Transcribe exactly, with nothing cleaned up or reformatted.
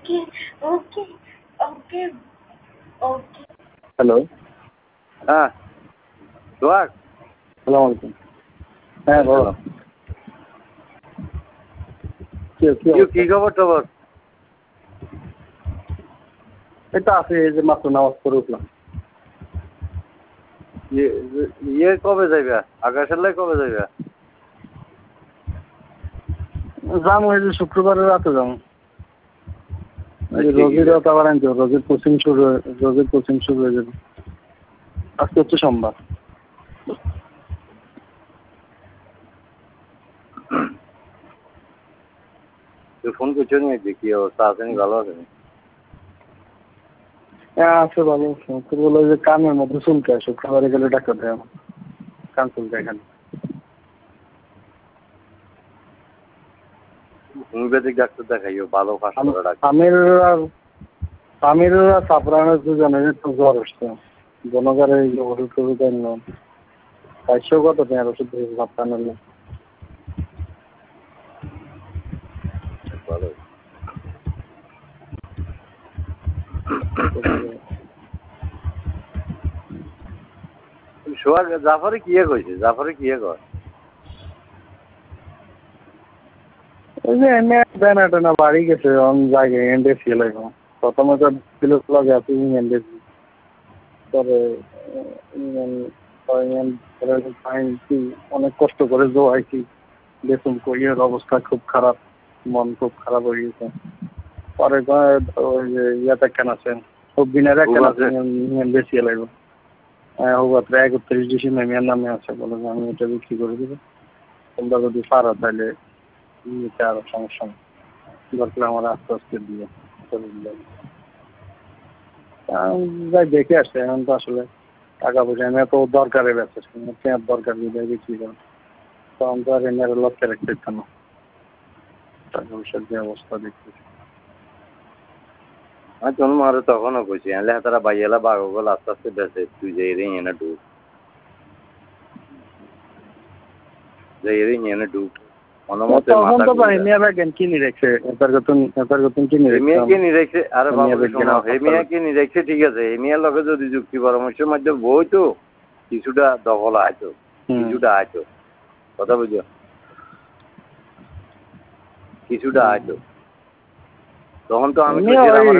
ওকে ওকে ওকে okay hello হ্যাঁ সোহাগ সালাম আলাইকুম হ্যাঁ বলো কি কি খবর টবর? এটা আছে এই যে মাত্র নামাজ পড়ে উঠলাম। ইয়ে কবে যাইবা? আকাশের লাই কবে যাইবা? যাবো এই যে শুক্রবারের রাতে যাবো। রোগীর রাত আবার আনতে হবে, রোগীর কোচিং শুরু রোগীর কোচিং শুরু হয়ে যাবে। আজকে হচ্ছে সোমবার। তুই ফোন করছো নি? কি অবস্থা আছে? নি ভালো আছে? হ্যাঁ আছে ভালো। তোর বলো যে কানের মধ্যে চুলকায়, শুক্রবারে গেলে ডাক্তার দেয় আমার কান চুলকায় এখানে। হোমিওপ্যাথিক ডাক্তার দেখাইও, ভালো কাজ করে ডাক্তার। আমির আমির চাপড়ানোর দুজনের একটু জ্বর আসছে, জনগণের এই ওষুধ টষুধ আনলাম। চারশো কত টাকার ওষুধ দিয়েছে সপ্তাহ নিলে। ভালো সোহাগ জাফরে কিয়ে কইছে? জাফরে কিয়ে কয়? ওই যে এমনি দেনা টেনা বাড়ি গেছে অন জায়গায় এন্ডে ফেল এখন। প্রথমে তো ছিল লাগে আছে এন্ডে পরে অনেক কষ্ট করে জোয়াইছি, দেখুন কোরিয়ার অবস্থা খুব খারাপ, মন খুব খারাপ হয়ে গেছে। পরে ওই যে ইয়াতে কেন আছেন সব দিনের কেন আছেন বেশি লাগবে। হ্যাঁ হোক একত্রিশ ডিসেম্বর মেয়ের নামে আছে, বলে যে আমি এটা বিক্রি করে দেবো, তোমরা যদি পারো তাহলে নিতে আরো সমস্যা নেই, দরকার আমার আস্তে আস্তে দিয়ে যাই দেখে আসছে। এখন তো আসলে টাকা পয়সা আমি এত দরকারে ব্যস্ত পেঁয়াজ দরকার বিদায় বিক্রি করেন, তখন তো আর এনার লক্ষ্যে রাখতে না টাকা পয়সার যে অবস্থা দেখতেছি। আমি তোর মারে তখনও কইছি এলে তারা বাইয়েলা বাগল আস্তে আস্তে বেঁচে, তুই যে এরে এনে ঢুক, যে এরে এনে ঢুক অনমতে তখন তো হেমিয়া ব্যাগেন কিনে রেখেছে, এটার গতন এটার গতন কিনে রেখেছে। হেমিয়া কিনে রেখেছে? আরে বাবু শোনো, হেমিয়া কিনে রেখেছে ঠিক আছে, হেমিয়ার লগে যদি যুক্তি পরামর্শের মধ্যে বই তো কিছুটা দখল আইতো, কিছুটা আইতো, কথা বুঝো, কিছুটা আইতো। তখন তো আমি